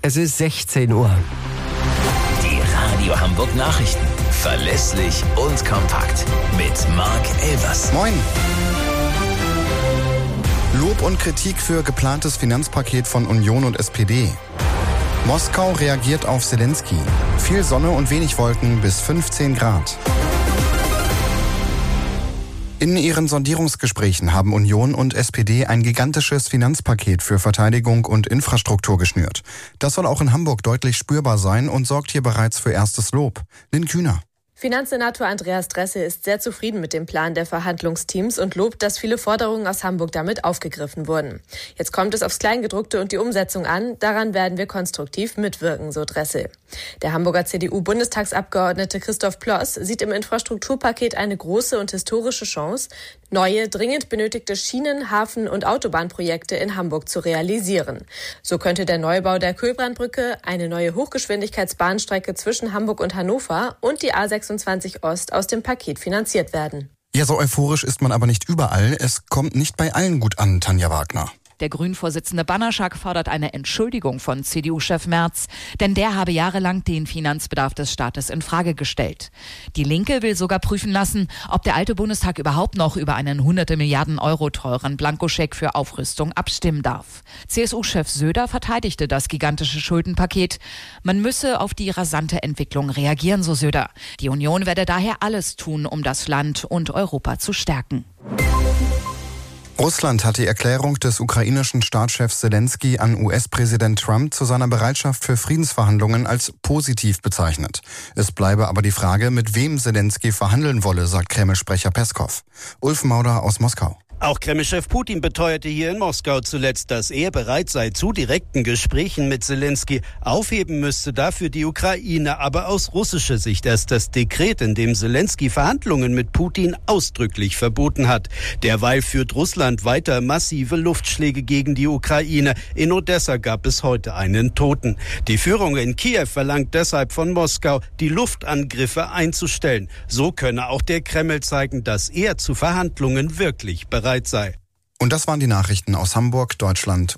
Es ist 16 Uhr. Die Radio Hamburg Nachrichten. Verlässlich und kompakt. Mit Marc Elvers. Moin. Lob und Kritik für geplantes Finanzpaket von Union und SPD. Moskau reagiert auf Zelensky. Viel Sonne und wenig Wolken bis 15 Grad. In ihren Sondierungsgesprächen haben Union und SPD ein gigantisches Finanzpaket für Verteidigung und Infrastruktur geschnürt. Das soll auch in Hamburg deutlich spürbar sein und sorgt hier bereits für erstes Lob. Lynn Kühner. Finanzsenator Andreas Dressel ist sehr zufrieden mit dem Plan der Verhandlungsteams und lobt, dass viele Forderungen aus Hamburg damit aufgegriffen wurden. Jetzt kommt es aufs Kleingedruckte und die Umsetzung an. Daran werden wir konstruktiv mitwirken, so Dressel. Der Hamburger CDU-Bundestagsabgeordnete Christoph Ploss sieht im Infrastrukturpaket eine große und historische Chance, neue, dringend benötigte Schienen-, Hafen- und Autobahnprojekte in Hamburg zu realisieren. So könnte der Neubau der Köhlbrandbrücke, eine neue Hochgeschwindigkeitsbahnstrecke zwischen Hamburg und Hannover und die A26 Ost aus dem Paket finanziert werden. Ja, so euphorisch ist man aber nicht überall. Es kommt nicht bei allen gut an, Tanja Wagner. Der Grünen-Vorsitzende Banaschak fordert eine Entschuldigung von CDU-Chef Merz, denn der habe jahrelang den Finanzbedarf des Staates in Frage gestellt. Die Linke will sogar prüfen lassen, ob der alte Bundestag überhaupt noch über einen hunderte Milliarden Euro teuren Blankoscheck für Aufrüstung abstimmen darf. CSU-Chef Söder verteidigte das gigantische Schuldenpaket. Man müsse auf die rasante Entwicklung reagieren, so Söder. Die Union werde daher alles tun, um das Land und Europa zu stärken. Russland hat die Erklärung des ukrainischen Staatschefs Zelensky an US-Präsident Trump zu seiner Bereitschaft für Friedensverhandlungen als positiv bezeichnet. Es bleibe aber die Frage, mit wem Zelensky verhandeln wolle, sagt Kreml-Sprecher Peskov. Ulf Mauder aus Moskau. Auch Kreml-Chef Putin beteuerte hier in Moskau zuletzt, dass er bereit sei zu direkten Gesprächen mit Zelensky. Aufheben müsste dafür die Ukraine, aber aus russischer Sicht erst das Dekret, in dem Zelensky Verhandlungen mit Putin ausdrücklich verboten hat. Derweil führt Russland weiter massive Luftschläge gegen die Ukraine. In Odessa gab es heute einen Toten. Die Führung in Kiew verlangt deshalb von Moskau, die Luftangriffe einzustellen. So könne auch der Kreml zeigen, dass er zu Verhandlungen wirklich bereit sei. Und das waren die Nachrichten aus Hamburg, Deutschland